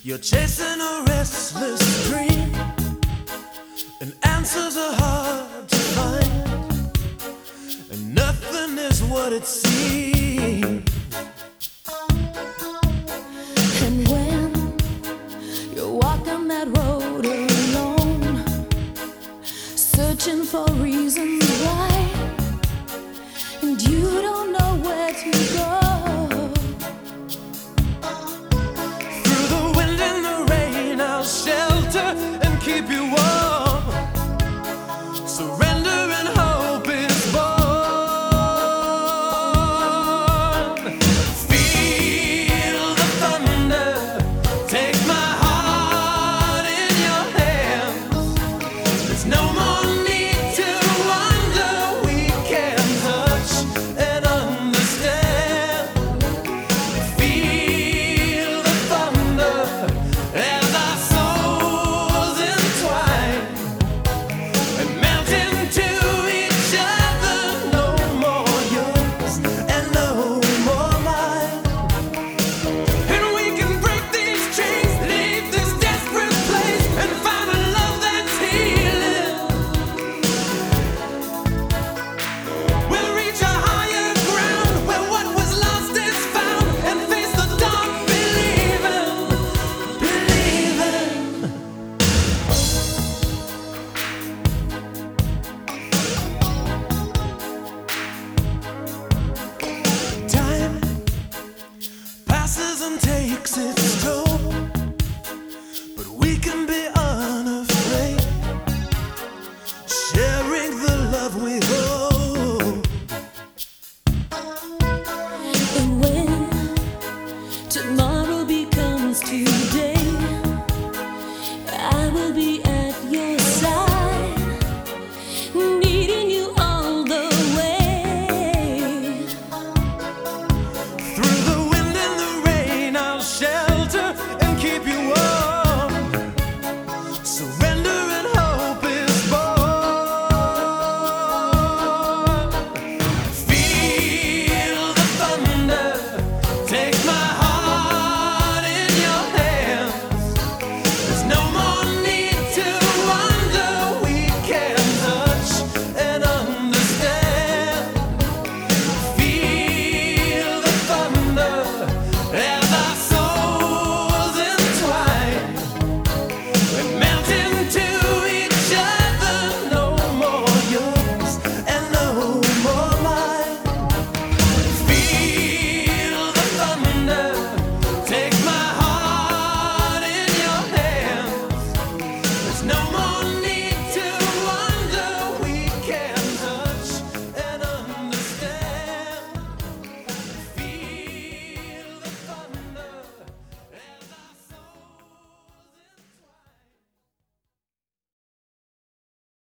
You're chasing a restless dream, and answers are hard to find, and nothing is what it seems. And when you're walking that road alone, searching for reasons why, and you don't know where to go. Shelter and keep you warm. Surrender and hope is born. Feel the thunder. Take my heart in your hands. There's no more need to wonder. We can touch and understand. Feel the thunder as I takes its toll.